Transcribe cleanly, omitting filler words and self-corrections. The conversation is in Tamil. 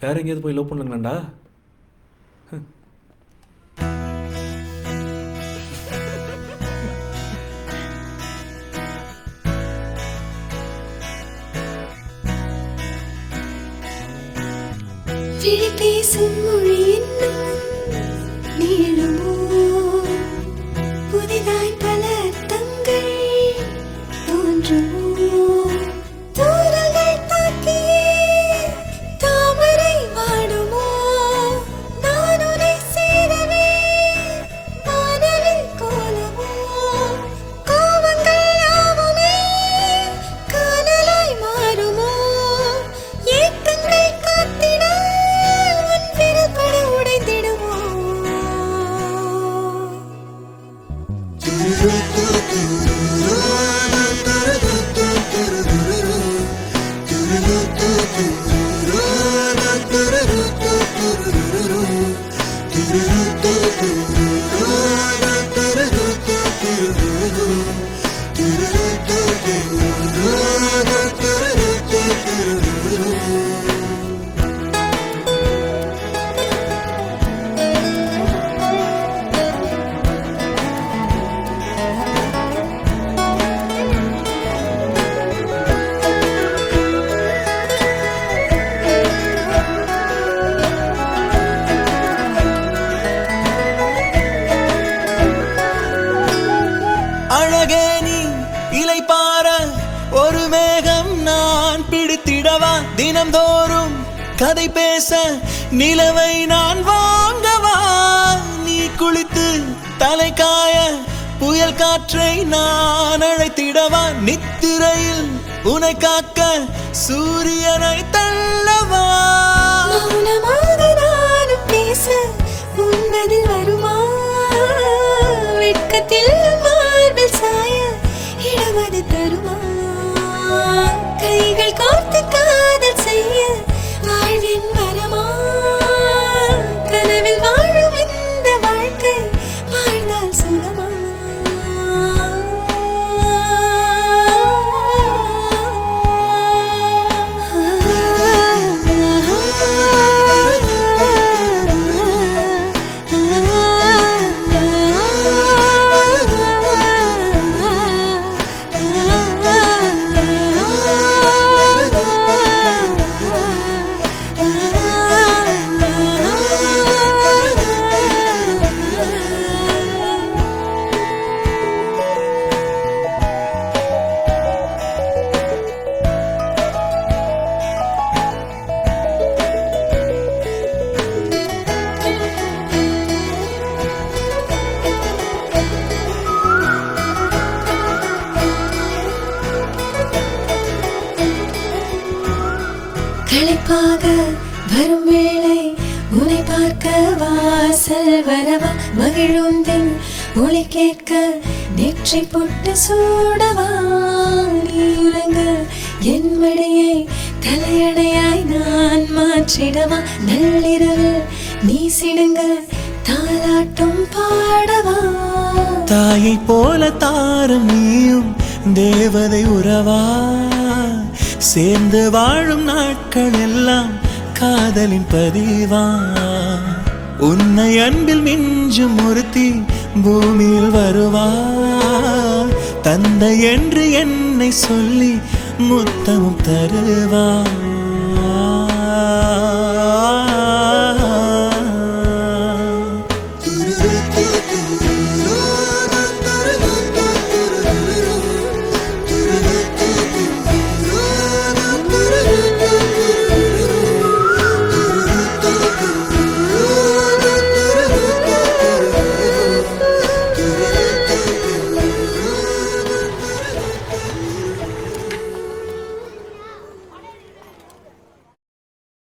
வேற எங்கேயாவது போய் லவ் பண்ணுங்களாண்டா? விழி பேசும் மொழி இன்னும் நீளுமோ? புதிதாய் பல அர்த்தங்கள் தோன்றுமோ? தூரங்கள் தாக்கியே தாமரை வாடுமோ? நான் உன்னை சேரவே வானவில் கோலமோ? கோபங்கள் யாவுமே காதலாய் மாறுமோ? ஏக்கங்கள் காத்திட உன் விரல் பட உடைந்திடுமோ? அழகே நீ இலை பார ஒரு மேகம் நான் பிடித்திடவா? தினம்தோறும் கதை பேச நிலவை நான் வாங்கவா? நீ குளித்து தலை காய புயல் காற்றை நான் அழைத்திடவா? நித்திரையில் உன்னை காக்க சூரியனை தள்ளவா? மௌனமாக நானும் பேச உன் பதில் வருமா? வெட்கத்தில் மார்பில் சாய இடமது தருமா? கைகள் கோர்த்து காதல் செய்ய வாழ்வின் வரமா? கனவில் வாழும் இந்த வாழ்க்கை வாழ்ந்தால் சுகமா? களைப்பாக வரும் வேளை உன்னை பார்க்க வாசல் வரவா? மகிழுந்தின் ஒளி கேட்க நெற்றி பொட்டு சூடவா? நீ உறங்க என் மடியை தலையணையாய் நான் மாற்றிடவா? நள்ளிரவில் நீ சிடுங்க தாலாட்டும் பாடவா? தாயை போல தாரும் நீயும் தேவதை உறவா? சேர்ந்து வாழும் நாட்கள் எல்லாம் காதலின் பதிவா? உன்னை அன்பில் மிஞ்சும் ஒருத்தி பூமியில் வருவா? தந்தை என்று என்னை சொல்லி முத்தமும் தருவா?